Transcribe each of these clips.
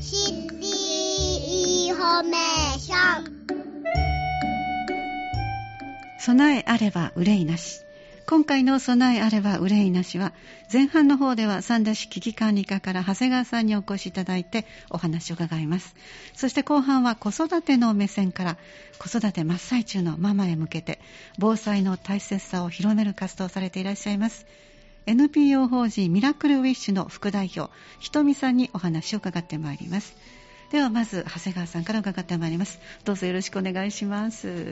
シティインフォメーション。 備えあれば憂いなし。今回の備えあれば憂いなしは、前半の方では三田市危機管理課から長谷川さんにお越しいただいてお話を伺います。そして後半は子育ての目線から子育て真っ最中のママへ向けて防災の大切さを広める活動をされていらっしゃいます NPO 法人ミラクルウィッシュの副代表ひとみさんにお話を伺ってまいります。ではまず長谷川さんから伺ってまいります。どうぞよろしくお願いします。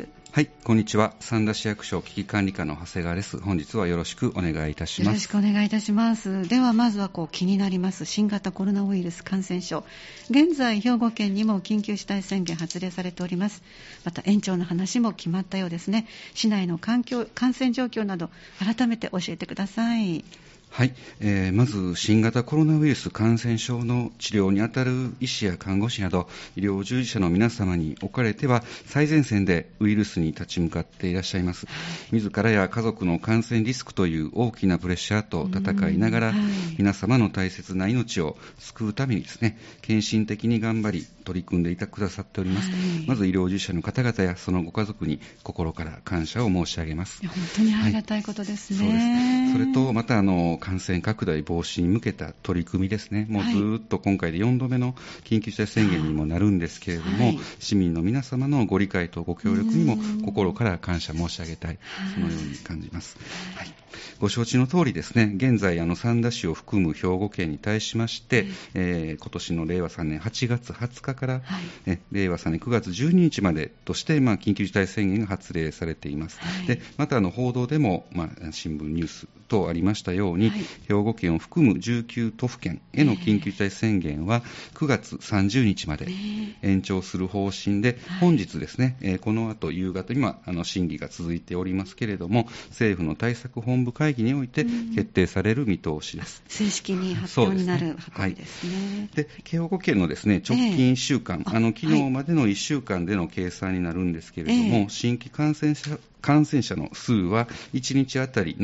はい、こんにちは。三田市役所危機管理課の長谷川です。本日はよろしくお願いいたします。 よろしくお願いいたします。ではまずは気になります新型コロナウイルス感染症、現在兵庫県にも緊急事態宣言発令されております。また延長の話も決まったようですね。市内の感染状況など改めて教えてください。 はい、まず新型コロナウイルス感染症の治療にあたる医師や看護師など医療従事者の皆様におかれては最前線でウイルスに立ち向かっていらっしゃいます。自らや家族の感染リスクという大きなプレッシャーと戦いながら、皆様の大切な命を救うためにですね、献身的に頑張り取り組んでくださっております。まず医療従事者の方々やそのご家族に心から感謝を申し上げます。 本当にありがたいことですね。 そうです。それとまた感染拡大防止に向けた取り組みですね。もうずっと今回で4度目の緊急事態宣言にもなるんですけれども、市民の皆様のご理解とご協力にも心から感謝申し上げたい、そのように感じます。はい、ご承知の通りですね、現在三田市を含む兵庫県に対しまして、今年の令和3年8月20日から、令和3年9月12日までとして、緊急事態宣言が発令されています。でまた報道でも、新聞ニュース等ありましたように、兵庫県を含む19都府県への緊急事態宣言は9月30日まで延長する方針で、本日ですね、この後夕方に審議が続いておりますけれども、政府の対策本部会議において決定される見通しです。 正式に発表になる運びですね。 で兵庫県のですね、直近1週間、昨日までの1週間での計算になるんですけれども、新規感染者の数は1日あたり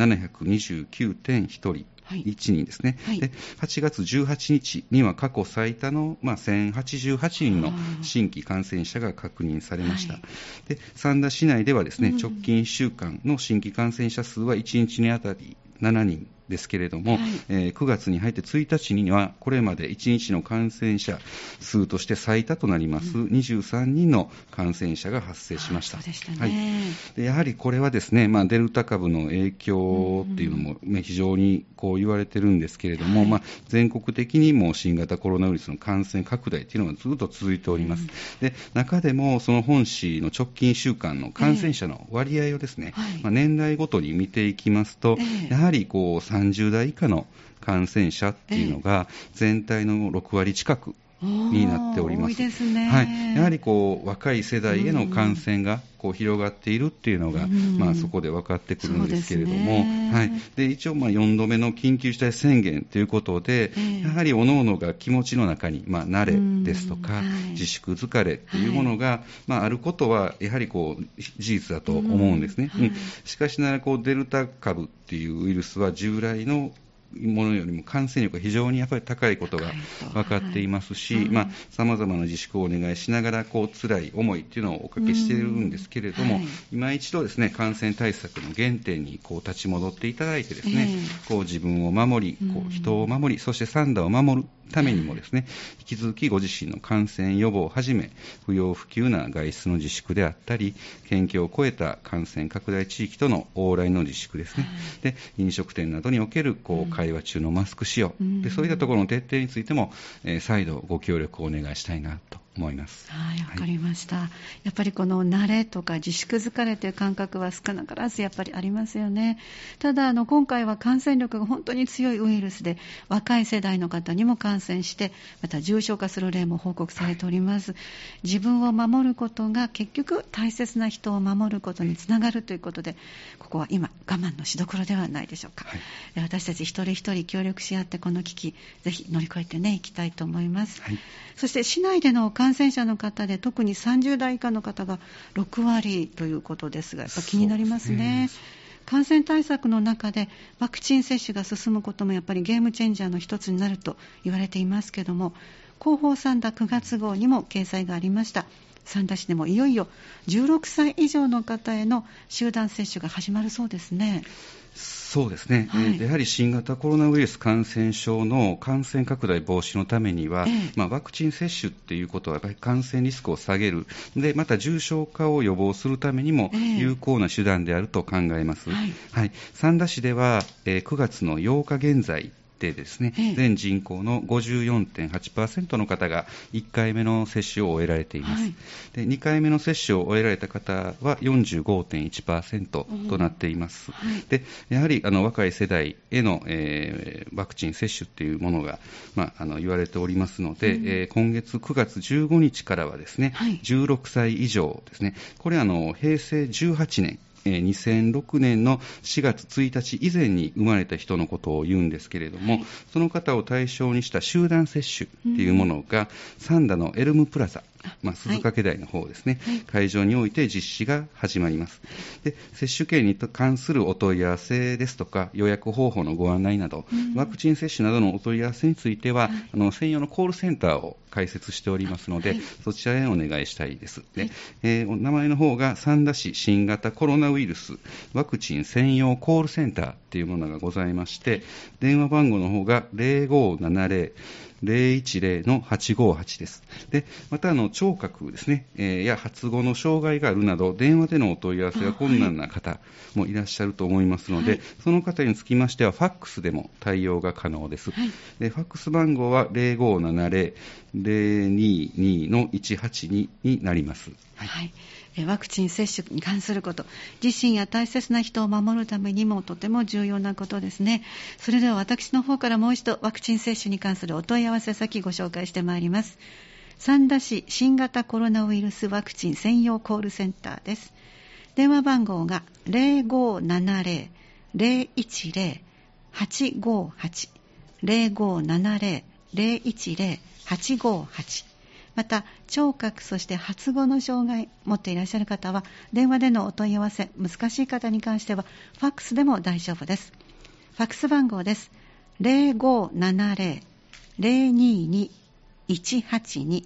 729.1 人。1人ですね。で8月18日には過去最多の、1088人の新規感染者が確認されました。で三田市内ではですね、直近1週間の新規感染者数は1日にあたり7人ですけれども、9月に入って1日にはこれまで1日の感染者数として最多となります23人の感染者が発生しました。 そうでしたね。 でやはりこれはですね、デルタ株の影響っていうのも、非常に言われてるんですけれども、全国的にも新型コロナウイルスの感染拡大というのがずっと続いております。で中でもその本市の直近1週間の感染者の割合をですね、年代ごとに見ていきますと、やはり30代以下の感染者っていうのが全体の6割近くになっております。 多いですね。 やはり若い世代への感染が広がっているっていうのが、そこで分かってくるんですけれども、で一応4度目の緊急事態宣言ということで、やはり各々が気持ちの中に、慣れですとか、自粛疲れというものが、あることはやはり事実だと思うんですね。しかしながらデルタ株っていうウイルスは従来のものよりも感染力が非常にやっぱり高いことが分かっていますし、様々な自粛をお願いしながら辛い思いっていうのをおかけしているんですけれども、今一度ですね、感染対策の原点に立ち戻っていただいてですね、自分を守り、人を守り、そして三田を守るためにもですね、引き続きご自身の感染予防をはじめ、不要不急な外出の自粛であったり、県境を越えた感染拡大地域との往来の自粛ですね。で、飲食店などにおける会話中のマスク使用、でそういったところの徹底についても、再度ご協力をお願いしたいなと思います。 わかりました。やっぱり慣れとか自粛疲れという感覚は少なからずやっぱりありますよね。ただ今回は感染力が本当に強いウイルスで若い世代の方にも感染してまた重症化する例も報告されております。自分を守ることが結局大切な人を守ることにつながるということで、ここは今我慢のしどころではないでしょうか。私たち一人一人協力し合ってこの危機ぜひ乗り越えていきたいと思います。そして市内での感染者の方で特に30代以下の方が6割ということですが、やっぱ気になりますね。感染対策の中でワクチン接種が進むこともやっぱりゲームチェンジャーの一つになると言われていますけども、 広報三田9月号にも掲載がありました。三田市でもいよいよ16歳以上の方への集団接種が始まるそうですね。 そうですね、やはり新型コロナウイルス感染症の感染拡大防止のためには、ワクチン接種っていうことはやっぱり感染リスクを下げる、でまた重症化を予防するためにも有効な手段であると考えます。三田市では、9月の8日現在でですね、全人口の 54.8% の方が1回目の接種を終えられています。で2回目の接種を終えられた方は 45.1% となっています。でやはり若い世代への、ワクチン接種というものが、言われておりますので、今月9月15日からはですね、16歳以上ですね、これは平成18年2006年の4月1日以前に生まれた人のことを言うんですけれども、その方を対象にした集団接種というものが三田のエルムプラザ、鈴掛台の方ですね、会場において実施が始まります。で接種券に関するお問い合わせですとか予約方法のご案内など、ワクチン接種などのお問い合わせについては専用のコールセンターを開設しておりますので、そちらへお願いしたいです。で、お名前の方が三田市新型コロナウイルスワクチン専用コールセンターというものがございまして、電話番号の方が 0570-010-858 です。でまた聴覚ですね、や発語の障害があるなど電話でのお問い合わせが困難な方もいらっしゃると思いますので、その方につきましてはファックスでも対応が可能です。でファックス番号は 0570-022-182 になります。 ワクチン接種に関すること、自身や大切な人を守るためにもとても重要なことですね。それでは私の方からもう一度ワクチン接種に関するお問い合わせ先ご紹介してまいります。三田市新型コロナウイルスワクチン専用コールセンターです。電話番号が 0570-010-858 0570-010-858、また聴覚そして発語の障害を持っていらっしゃる方は電話でのお問い合わせ、難しい方に関してはファックスでも大丈夫です。ファックス番号です。 0570-022-182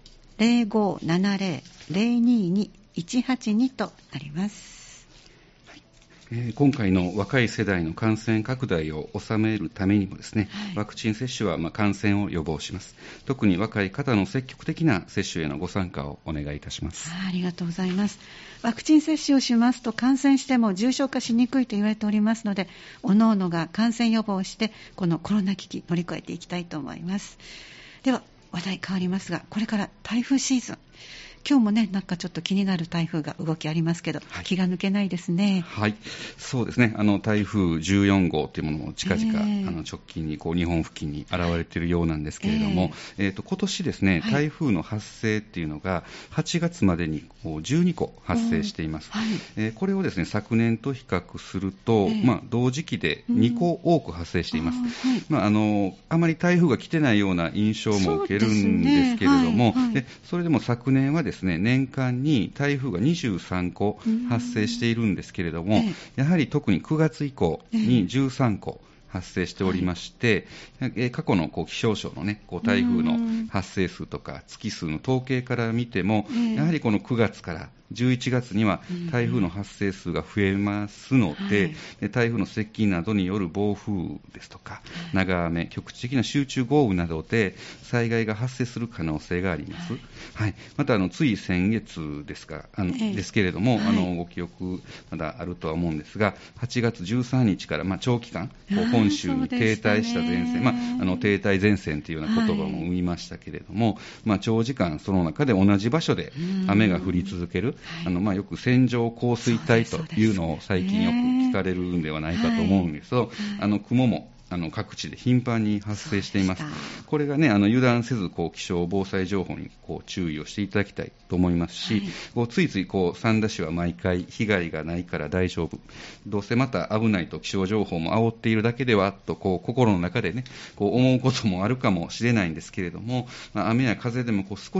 0570-022-182 となります。 今回の若い世代の感染拡大を収めるためにもですね、ワクチン接種は感染を予防します。特に若い方の積極的な接種へのご参加をお願いいたします。 ありがとうございます。ワクチン接種をしますと感染しても重症化しにくいと言われておりますので、各々が感染予防をしてこのコロナ危機乗り越えていきたいと思います。では話題変わりますが、これから台風シーズン、今日もね、なんかちょっと気になる台風が動きありますけど、気が抜けないですね。 そうですね。台風14号というものも近々、直近に日本付近に現れているようなんですけれども、今年ですね、台風の発生っていうのが8月までに12個発生しています。これをですね、昨年と比較すると、同時期で2個多く発生しています。あまり台風が来てないような印象も受けるんですけれども、それでも昨年はですね、年間に台風が23個発生しているんですけれども、やはり特に9月以降に13個発生しておりまして、過去の気象庁のね、台風の発生数とか月数の統計から見ても、やはりこの9月から11月には台風の発生数が増えますので、台風の接近などによる暴風ですとか長雨、局地的な集中豪雨などで災害が発生する可能性があります。またつい先月ですけれども、ご記憶まだあるとは思うんですが、8月13日から長期間本州に停滞した前線、停滞前線というような言葉も生みましたけれども、長時間その中で同じ場所で雨が降り続ける、よく線状降水帯というのを最近よく聞かれるんではないかと思うんですけど、雲も各地で頻繁に発生しています。これがね、油断せず気象防災情報に注意をしていただきたいと思いますし、ついつい三田市は毎回被害がないから大丈夫、どうせまた危ないと気象情報も煽っているだけではと心の中でね思うこともあるかもしれないんですけれども、雨や風でも少し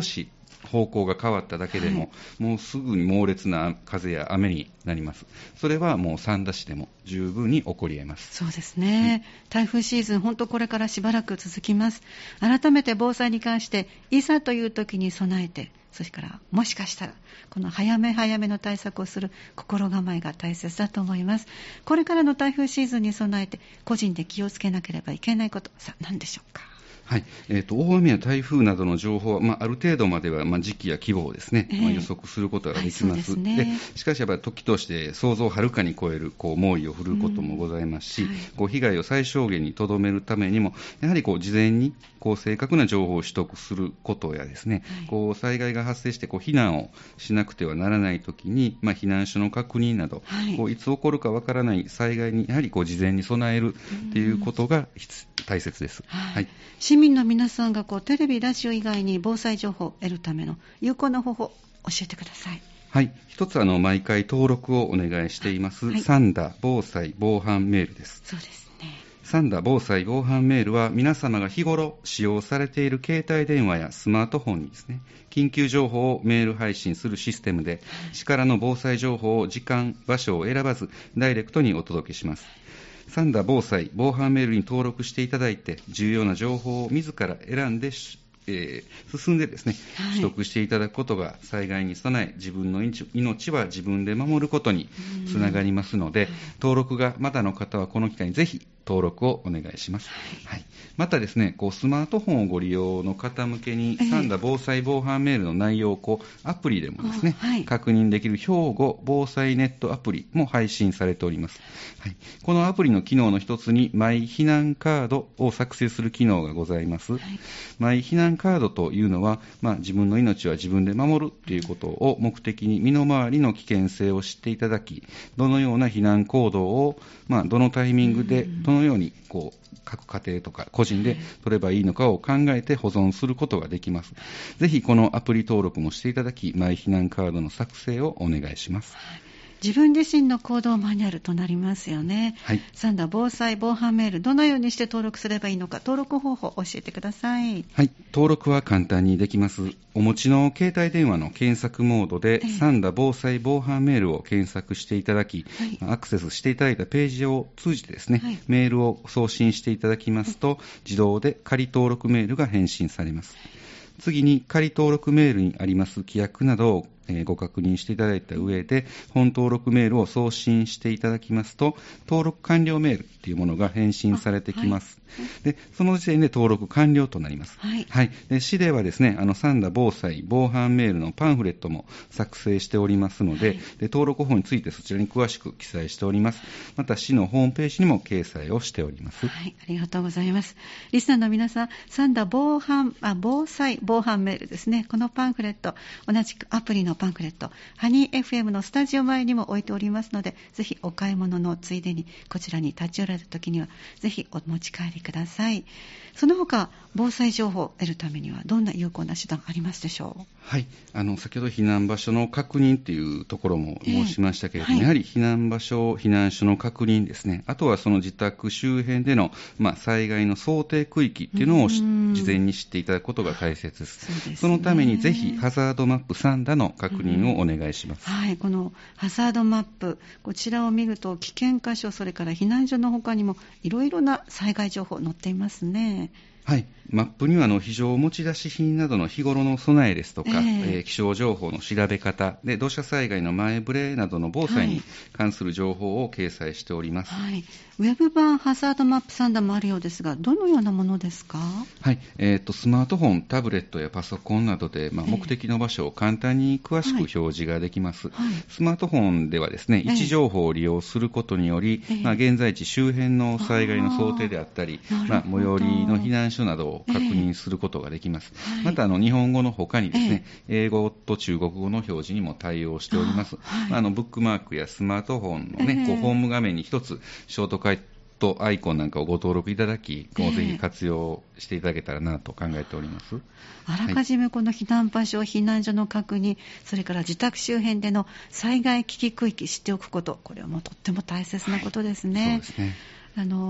方向が変わっただけでも、もうすぐに猛烈な風や雨になります。それはもう三田市でも十分に起こり得ます。 そうですね、台風シーズン、本当これからしばらく続きます。改めて防災に関して、いざという時に備えて、それからもしかしたらこの早め早めの対策をする心構えが大切だと思います。これからの台風シーズンに備えて個人で気をつけなければいけないこと、さあ何でしょうか。 はい、大雨や台風などの情報は、ある程度までは、時期や規模をですね、予測することができます。でしかしやっぱり時として想像をはるかに超える猛威を振るうこともございますし、被害を最小限にとどめるためにも、やはり事前に正確な情報を取得することやですね、災害が発生して避難をしなくてはならないときに、避難所の確認など、いつ起こるかわからない災害にやはり事前に備えるということが大切です。 市民の皆さんがテレビ、ラジオ以外に防災情報を得るための有効な方法、教えてください。 はい、一つ毎回登録をお願いしています、三田防災防犯メールです。 そうですね。 三田防災防犯メールは皆様が日頃使用されている携帯電話やスマートフォンにですね、緊急情報をメール配信するシステムで、市からの防災情報を時間、場所を選ばずダイレクトにお届けします。三田防災防犯メールに登録していただいて、重要な情報を自ら選んで進んでですね、取得していただくことが災害に備え、自分の命は自分で守ることにつながりますので、登録がまだの方はこの機会にぜひ登録をお願いします。またですね、スマートフォンをご利用の方向けに、三田防災防犯メールの内容をアプリでもですね、確認できる兵庫防災ネットアプリも配信されております。このアプリの機能の一つに、マイ避難カードを作成する機能がございます。マイ避難カードというのは、自分の命は自分で守るということを目的に、身の回りの危険性を知っていただき、どのような避難行動を、どのタイミングでどのように各家庭とか個人で取ればいいのかを考えて保存することができます。ぜひこのアプリ登録もしていただき、マイ避難カードの作成をお願いします。 自分自身の行動マニュアルとなりますよね。三田防災防犯メール、どのようにして登録すればいいのか、登録方法を教えてください。 登録は簡単にできます。お持ちの携帯電話の検索モードで、三田防災防犯メールを検索していただき、アクセスしていただいたページを通じてですね、メールを送信していただきますと、自動で仮登録メールが返信されます。次に仮登録メールにあります規約などをご確認していただいた上で、本登録メールを送信していただきますと、登録完了メールというものが返信されてきます。でその時点で登録完了となります。で市ではですね、三田防災防犯メールのパンフレットも作成しておりますので、登録法についてそちらに詳しく記載しております。また市のホームページにも掲載をしております。 ありがとうございます。リスナーの皆さん、三田防災防犯メールですね、このパンフレット、同じくアプリのパンフレット、ハニー FM のスタジオ前にも置いておりますので、ぜひお買い物のついでにこちらに立ち寄られた時にはぜひお持ち帰りください。その他、防災情報を得るためにはどんな有効な手段ありますでしょう。 先ほど避難場所の確認というところも申しましたけれども、やはり避難場所、避難所の確認ですね、あとはその自宅周辺での、災害の想定区域というのを事前に知っていただくことが大切です。そのためにぜひハザードマップ三田の確認をお願いします。 このハザードマップ、こちらを見ると危険箇所、それから避難所の他にもいろいろな災害情報載っていますね。 マップには非常持ち出し品などの日頃の備えですとか、気象情報の調べ方で、土砂災害の前触れなどの防災に関する情報を掲載しております。 ウェブ版ハザードマップ三田もあるようですが、どのようなものですか？ スマートフォン、タブレットやパソコンなどで、目的の場所を簡単に詳しく表示ができます。スマートフォンではですね、位置情報を利用することにより、現在地周辺の災害の想定であったり、最寄りの避難所などを確認することができます。また日本語の他にですね、英語と中国語の表示にも対応しております。ブックマークやスマートフォンのホーム画面に一つショートカットアイコンなんかをご登録いただき、ぜひ活用していただけたらなと考えております。 あらかじめこの避難場所、避難所の確認、それから自宅周辺での災害危機区域知っておくこと、これはもうとっても大切なことですね。 そうですね。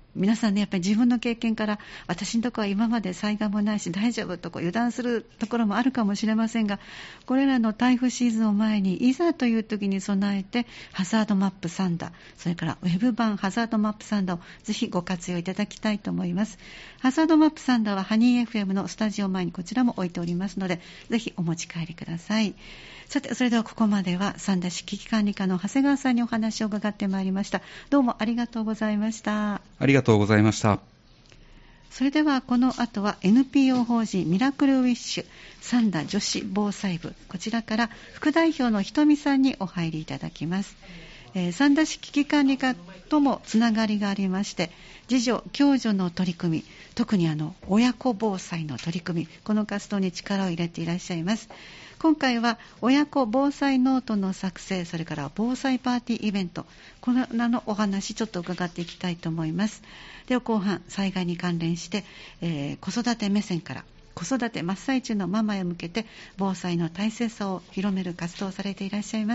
皆さんね、やっぱり自分の経験から、私のところは今まで災害もないし大丈夫と油断するところもあるかもしれませんが、これらの台風シーズンを前にいざという時に備えて、ハザードマップサンダー、それからウェブ版ハザードマップサンダーをぜひご活用いただきたいと思います。ハザードマップサンダーはハニー FM のスタジオ前にこちらも置いておりますので、ぜひお持ち帰りください。さて、それではここまでは三田市危機管理課の長谷川さんにお話を伺ってまいりました。どうもありがとうございました。 ありがとうございました。 それではこの後は NPO 法人ミラクルウィッシュ三田女子防災部、こちらから副代表のひとみさんにお入りいただきます。三田市危機管理課ともつながりがありまして、自助共助の取り組み、特に親子防災の取り組み、この活動に力を入れていらっしゃいます。今回は親子防災ノートの作成、それから防災パーティーイベント、この名のお話ちょっと伺っていきたいと思います。では後半、災害に関連して、子育て目線から子育て真っ最中のママへ向けて防災の大切さを広める活動をされていらっしゃいます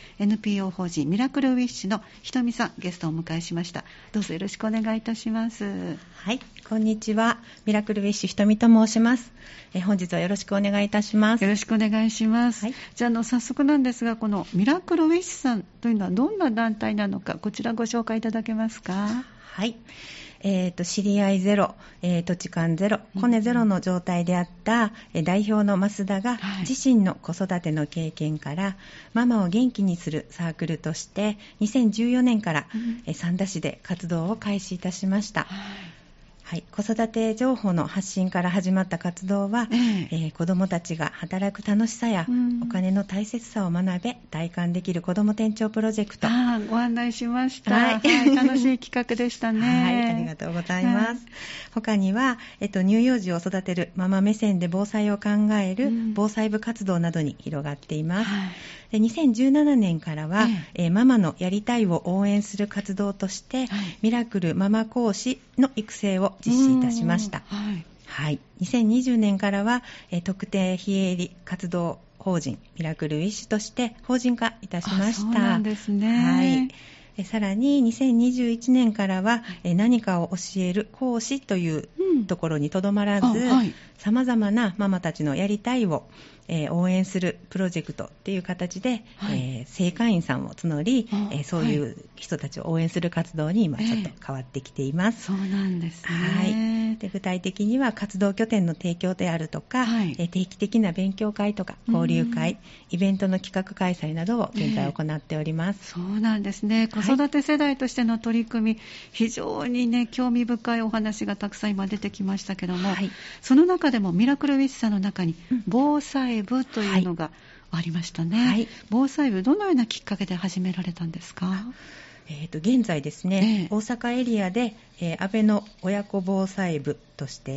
NPO 法人ミラクルウィッシュのひとみさん、ゲストをお迎えしました。どうぞよろしくお願いいたします。 はい、こんにちは。ミラクルウィッシュひとみと申します。本日はよろしくお願いいたします。 よろしくお願いします、はい、じゃあ早速なんですが、このミラクルウィッシュさんというのはどんな団体なのか、こちらご紹介いただけますか。 はい、知り合いゼロ、土地勘ゼロ、コネゼロの状態であった、代表の増田が、自身の子育ての経験からママを元気にするサークルとして2014年から、三田市で活動を開始いたしました。はい、子育て情報の発信から始まった活動は、子どもたちが働く楽しさや、お金の大切さを学べ体感できる子ども店長プロジェクト、 ご案内しました、はいはい、楽しい企画でしたね。 はい、ありがとうございます、はい、他には、乳幼児を育てるママ目線で防災を考える防災部活動などに広がっています、で2017年からは、ママのやりたいを応援する活動として、ミラクルママ講師の育成を実施いたしました。はい、2020年からは、特定非営利活動法人ミラクルウィッシュとして法人化いたしました。そうなんですね。 はい、さらに2021年からは、何かを教える講師というところにとどまらず、さまざまなママたちのやりたいを応援するプロジェクトっていう形で、正会員さんを募り、そういう人たちを応援する活動に今ちょっと変わってきています。 そうなんですね。 はい、で具体的には活動拠点の提供であるとか、定期的な勉強会とか交流会、イベントの企画開催などを現在行っております。 そうなんですね。子育て世代としての取り組み、非常にね、興味深いお話がたくさん今出てきましたけども、その中でもミラクルウィッシュさんの中に防災部というのがありましたね。防災部、どのようなきっかけで始められたんですか。 現在ですね、大阪エリアで、安倍の親子防災部として、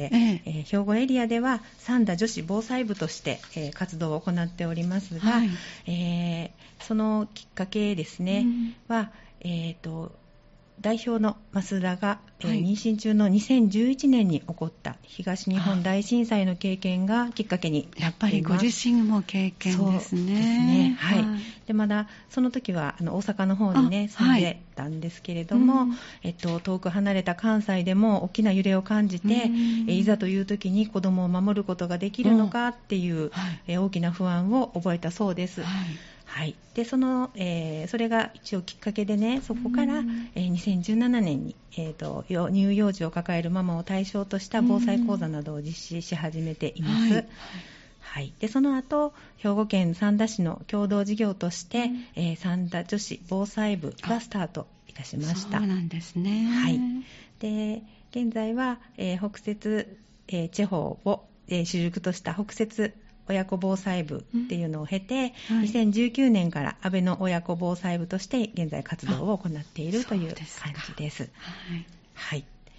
兵庫エリアでは三田女子防災部として、活動を行っておりますが、そのきっかけですね、は、代表の増田が、妊娠中の2011年に起こった東日本大震災の経験がきっかけになっています。 やっぱりご自身も経験ですね。 そうですね。はい。でまだその時は大阪の方にね住んでたんですけれども、遠く離れた関西でも大きな揺れを感じて、いざという時に子供を守ることができるのかっていう、大きな不安を覚えたそうです。はい、でそれが一応きっかけでね、そこから、2017年に、乳幼児を抱えるママを対象とした防災講座などを実施し始めています。はい、でその後、兵庫県三田市の共同事業として、三田女子防災部がスタートいたしました。 そうなんですね。 はい、で現在は、北摂、地方を、主軸とした北摂親子防災部っていうのを経て、2019年から安倍の親子防災部として現在活動を行っているという感じです。はい。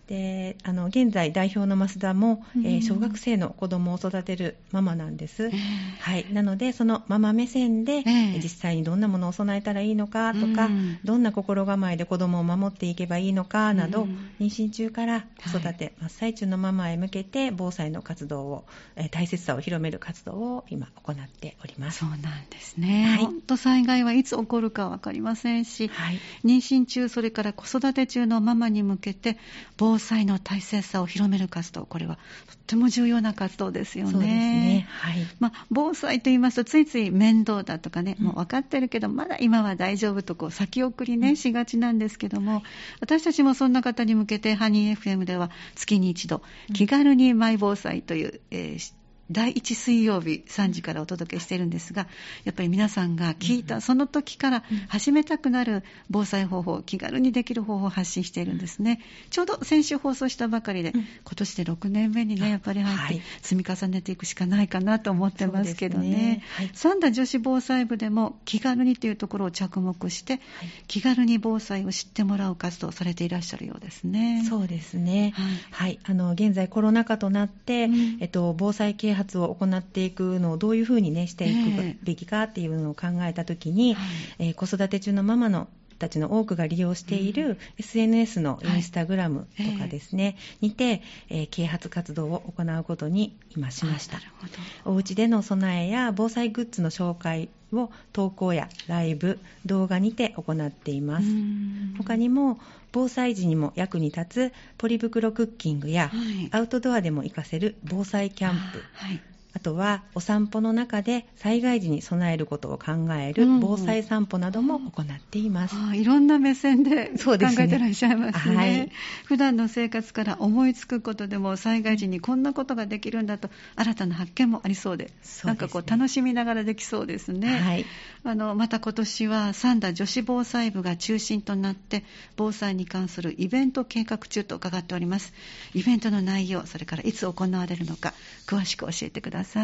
で現在代表の増田も、小学生の子供を育てるママなんです、はい、なのでそのママ目線で、実際にどんなものを備えたらいいのかとか、どんな心構えで子供を守っていけばいいのかなど、妊娠中から子育て、真っ最中のママへ向けて防災の活動を、大切さを広める活動を今行っております。 そうなんですね、本当災害はいつ起こるか分かりませんし、妊娠中それから子育て中のママに向けて防災の大切さを広める活動、これはとっても重要な活動ですよね。 そうですね、 防災と言いますとついつい面倒だとかね、もう分かってるけどまだ今は大丈夫とこう先送りね、しがちなんですけども、私たちもそんな方に向けてハニー FM では月に一度気軽にマイ防災という、第1水曜日3時からお届けしているんですが、やっぱり皆さんが聞いたその時から始めたくなる防災方法、気軽にできる方法を発信しているんですね。ちょうど先週放送したばかりで、今年で6年目にねやっぱり入って積み重ねていくしかないかなと思ってますけどね。三田女子防災部でも気軽にというところを着目して、気軽に防災を知ってもらう活動をされていらっしゃるようですね。 そうですね、現在コロナ禍となって、防災啓発を行っていくのをどういうふうに、していくべきかっていうのを考えたときに、子育て中のママのたちの多くが利用している SNS のインスタグラムとかですね、にて、啓発活動を行うことに今しました。お家での備えや防災グッズの紹介を投稿やライブ、動画にて行っています。他にも防災時にも役に立つポリ袋クッキングや、アウトドアでも活かせる防災キャンプ、あとはお散歩の中で災害時に備えることを考える防災散歩なども行っています。 いろんな目線で考えてらっしゃいますね。普段の生活から思いつくことでも災害時にこんなことができるんだと新たな発見もありそうで、なんかこう楽しみながらできそうですね。また今年は三田女子防災部が中心となって防災に関するイベント計画中と伺っております。イベントの内容、それからいつ行われるのか詳しく教えてください。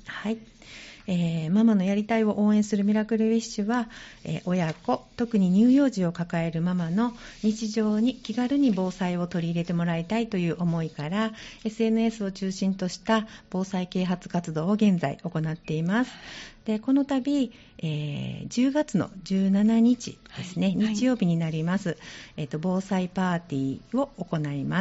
ママのやりたいを応援するミラクルウィッシュは、親子、特に乳幼児を抱えるママの日常に気軽に防災を取り入れてもらいたいという思いから SNS を中心とした防災啓発活動を現在行っています。でこの度、10月の17日ですね、日曜日になります、防災パーティーを行います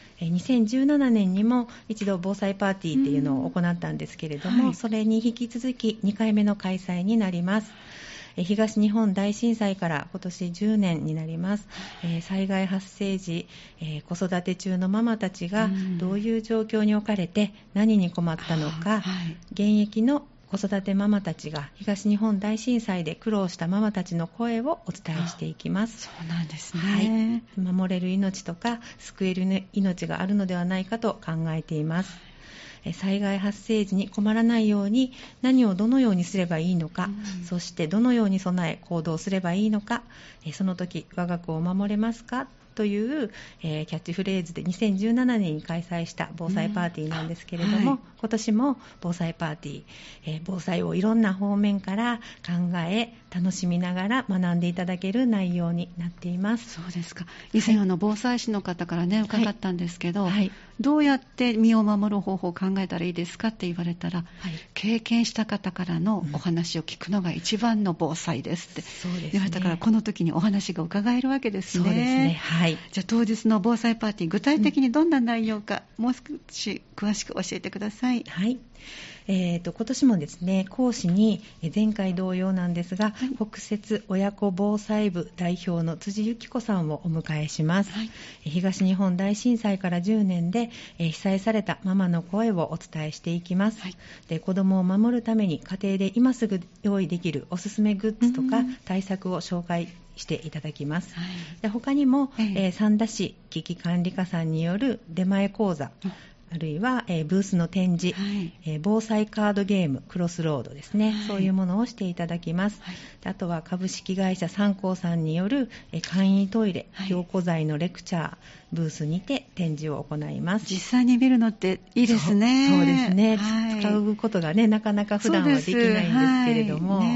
。2017年にも一度防災パーティーっていうのを行ったんですけれども、それに引き続き2回目の開催になります。東日本大震災から今年10年になります。災害発生時、子育て中のママたちがどういう状況に置かれて何に困ったのか、現役の子育てママたちが東日本大震災で苦労したママたちの声をお伝えしていきます。 そうなんですね。 守れる命とか救える命があるのではないかと考えています。災害発生時に困らないように何をどのようにすればいいのか、そしてどのように備え行動すればいいのか、その時我が子を守れますかという、キャッチフレーズで2017年に開催した防災パーティーなんですけれども、今年も防災パーティー、防災をいろんな方面から考え楽しみながら学んでいただける内容になっています。 そうですか。以前防災士の方からね伺ったんですけど、どうやって身を守る方法を考えたらいいですかって言われたら、経験した方からのお話を聞くのが一番の防災ですって言われたから、この時にお話が伺えるわけですね。 そうですね。 じゃあ当日の防災パーティー、具体的にどんな内容か、もう少し詳しく教えてください。 今年もですね、講師に前回同様なんですが、北摂親子防災部代表の辻由紀子さんをお迎えします。東日本大震災から10年で被災されたママの声をお伝えしていきます。で子どもを守るために家庭で今すぐ用意できるおすすめグッズとか対策を紹介していただきます。で他にも、三田市危機管理課さんによる出前講座、あるいは、ブースの展示、防災カードゲームクロスロードですね、そういうものをしていただきます。あとは株式会社三幸さんによる、簡易トイレ、凝固剤のレクチャーブースにて展示を行います。 実際に見るのっていいですね。 そうですね、使うことがねなかなか普段はできないんですけれども、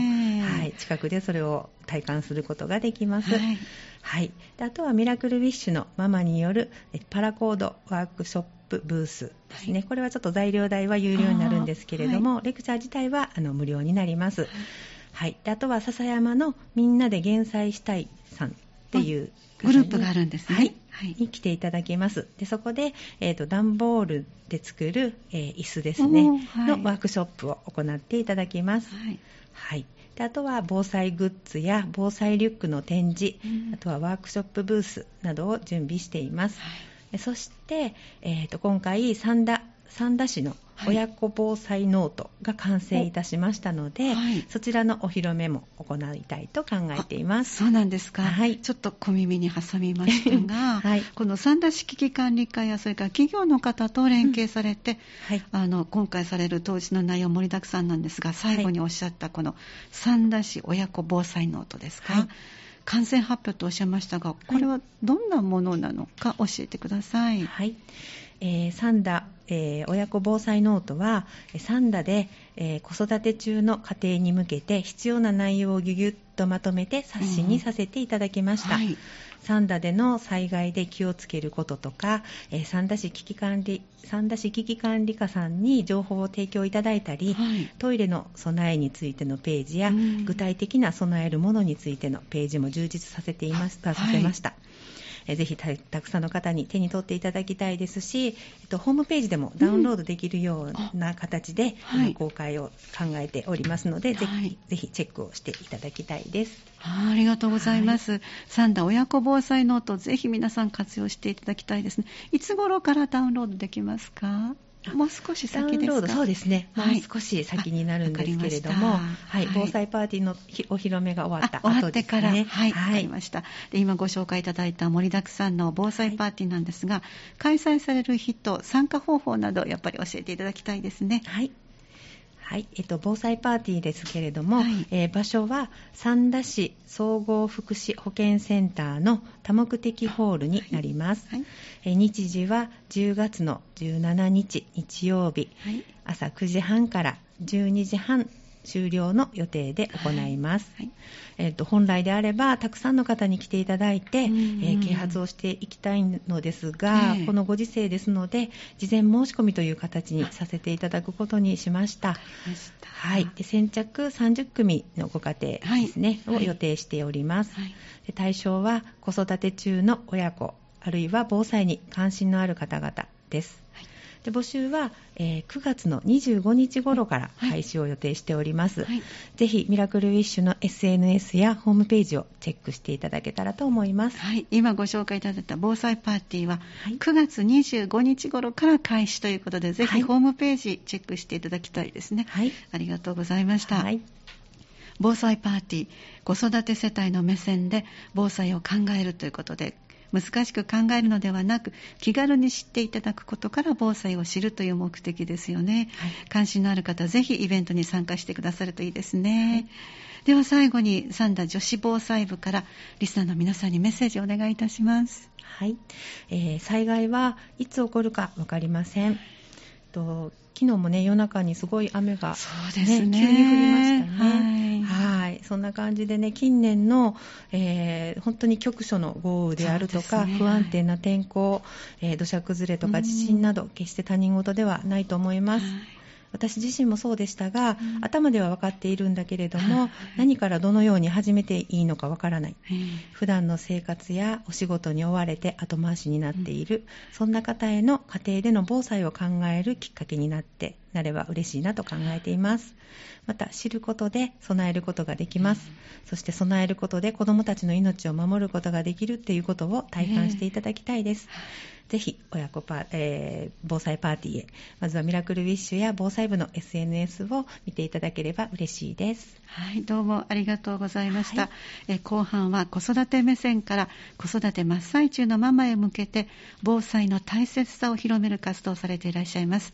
はい、近くでそれを体感することができます。はい、であとはミラクルウィッシュのママによるパラコードワークショップブースですね。これはちょっと材料代は有料になるんですけれども、レクチャー自体は無料になります。はい、であとは笹山のみんなで減災したいさんっていうグループがあるんですね。 に来ていただきます。でそこで、段ボールで作る、椅子ですね、のワークショップを行っていただきます。であとは防災グッズや防災リュックの展示、あとはワークショップブースなどを準備しています。そして、今回三田市の親子防災ノートが完成いたしましたので、そちらのお披露目も行いたいと考えています。 そうなんですか。ちょっと小耳に挟みましたが、この三田市危機管理課やそれから企業の方と連携されて、今回される当時の内容盛りだくさんなんですが、最後におっしゃったこの三田市親子防災ノートですか、完成発表とおっしゃいましたが、これはどんなものなのか教えてください。 三田、親子防災ノートは三田で、子育て中の家庭に向けて必要な内容をギュギュッとまとめて冊子にさせていただきました。三田での災害で気をつけることとか、三田市危機管理課さんに情報を提供いただいたり、トイレの備えについてのページや、具体的な備えるものについてのページも充実させました。ぜひたくさんの方に手に取っていただきたいですし、ホームページでもダウンロードできるような形で、公開を考えておりますので、ぜひチェックをしていただきたいです。 ありがとうございます。三田親子防災ノート、ぜひ皆さん活用していただきたいですね。いつ頃からダウンロードできますか？もう少し先ですか？ そうですね、もう少し先になるんですけれども、防災パーティーのお披露目が終わった後ですね。 わかりました。で今ご紹介いただいた盛りだくさんの防災パーティーなんですが、開催される日と参加方法などやっぱり教えていただきたいですね。 防災パーティーですけれども、場所は三田市総合福祉保健センターの多目的ホールになります。日時は10月の17日日曜日、朝9時半から12時半終了の予定で行います。本来であればたくさんの方に来ていただいて、啓発をしていきたいのですが、このご時世ですので事前申し込みという形にさせていただくことにしました。で先着30組のご家庭ですね、を予定しております。で対象は子育て中の親子、あるいは防災に関心のある方々です。で募集は、9月の25日頃から開始を予定しております。ぜひミラクルウィッシュの SNS やホームページをチェックしていただけたらと思います。 今ご紹介いただいた防災パーティーは、9月25日頃から開始ということで、ぜひホームページチェックしていただきたいですね。ありがとうございました。防災パーティー、子育て世帯の目線で防災を考えるということで、難しく考えるのではなく、気軽に知っていただくことから防災を知るという目的ですよね。関心のある方、ぜひイベントに参加してくださるといいですね。では最後に三田女子防災部からリスナーの皆さんにメッセージをお願いいたします。 災害はいつ起こるか分かりません。昨日もね、夜中にすごい雨が、急に降りましたね。そんな感じでね、近年の、本当に局所の豪雨であるとか、不安定な天候、土砂崩れとか地震など、決して他人事ではないと思います。私自身もそうでしたが、頭では分かっているんだけれども、何からどのように始めていいのか分からない。普段の生活やお仕事に追われて後回しになっている、そんな方への家庭での防災を考えるきっかけになれば嬉しいなと考えています。また知ることで備えることができます。そして備えることで子どもたちの命を守ることができるっていうことを体感していただきたいです。ぜひ親子防災パーティーへ、まずはミラクルウィッシュや防災部の SNS を見ていただければ嬉しいです。 どうもありがとうございました。後半は子育て目線から子育て真っ最中のママへ向けて防災の大切さを広める活動をされていらっしゃいます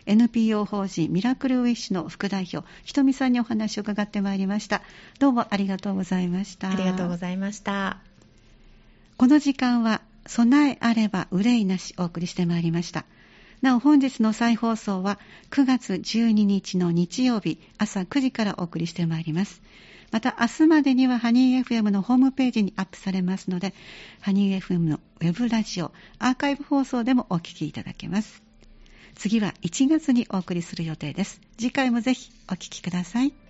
NPO 法人ミラクルウィッシュの副代表ひとみさんにお話を伺ってまいりました。どうもありがとうございました。 ありがとうございました。 この時間は備えあれば憂いなしお送りしてまいりました。なお本日の再放送は9月12日の日曜日朝9時からお送りしてまいります。 また明日までにはハニー FM のホームページにアップされますので、ハニー FM のウェブラジオアーカイブ放送でもお聞きいただけます。次は1月にお送りする予定です。次回もぜひお聞きください。